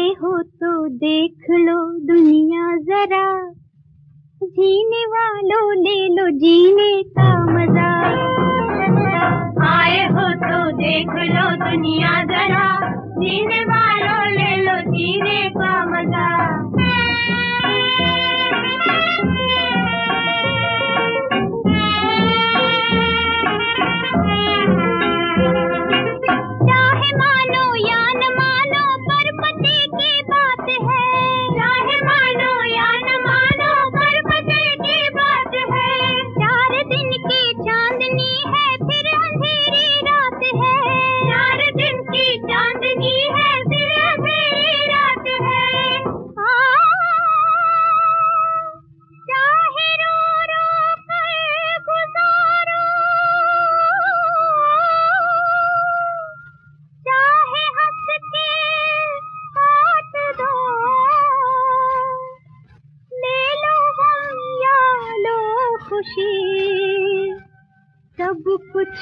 हो तो देख लो दुनिया जरा, जीने वालों ले लो जीने का मजा। आए हो तो देख लो दुनिया जरा, जीने वालों ले लो जीने का मजा। चाहे मानो या न मानो पर पते की बात है, चाहे मानो या न मानो पर पते की बात है। 4 दिन की चांदनी है फिर अंधेरी रात है, 4 दिन की चांदनी है फिर अंधेरी रात है। चाहे रो रो कर गुजारो, चाहे हंस के काट दो, ले लो गम या लो खुशी, सब कुछ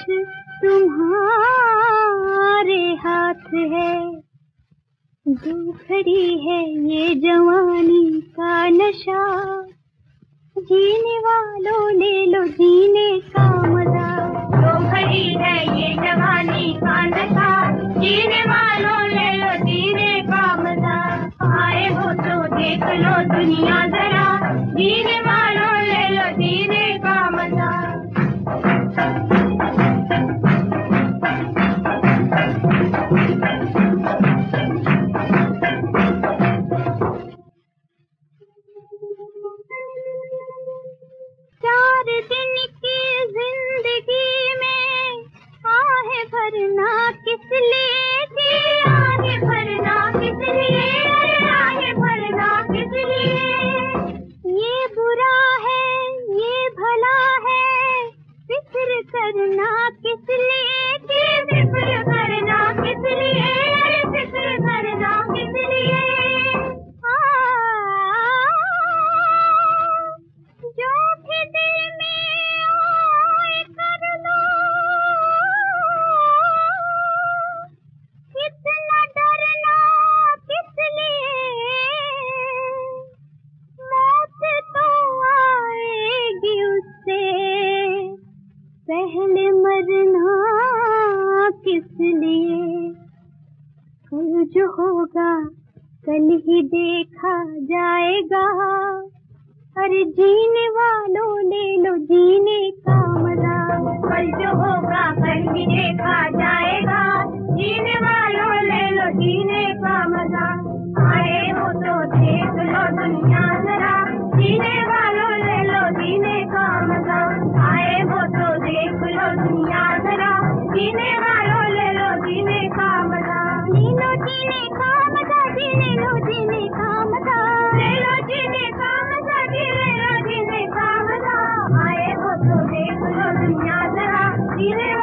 तुम्हारे हाथ है। जो खड़ी है ये जवानी का नशा, जीने वालों ले लो जीने का मजा। जो खड़ी है ये जवानी का नशा, जीने वालों ले लो जीने का मजा। आए हो तो देख लो दुनिया जरा, जीने वालों ले लो जीने का मजा। चार दिन की जिंदगी में आहे भरना किस लिए जी, आगे भरना किस लिए, आगे भरना किस लिए। ये बुरा है ये भला है, फिक्र करना किस लिए जी, फिक्र करना किस लिए, फिक्र करना किस लिए। जो भी दिल में आए कर लो, कितना डरना किस लिए, मौत तो आएगी उससे, पहले मरना किस लिए। कल जो होगा कल ही देखा जाएगा, अरे जीने वालों ले लो जीने का मजा। कल जो होगा कल ही देखा जाएगा, जीने वालों ले लो जीने का मजा। आए हो तो देख लो दुनिया जरा, जीने वालों ले लो जीने का मजा। आए हो तो देख लो दुनिया जरा, जीने वालों ले लो जीने का मजा। ले लो जीने का मजा, जी ले लो जीने का मजा, ले लो जीने का मजा, जी ले लो जीने का मजा। आए हो तो देख लो दुनिया जरा, जीने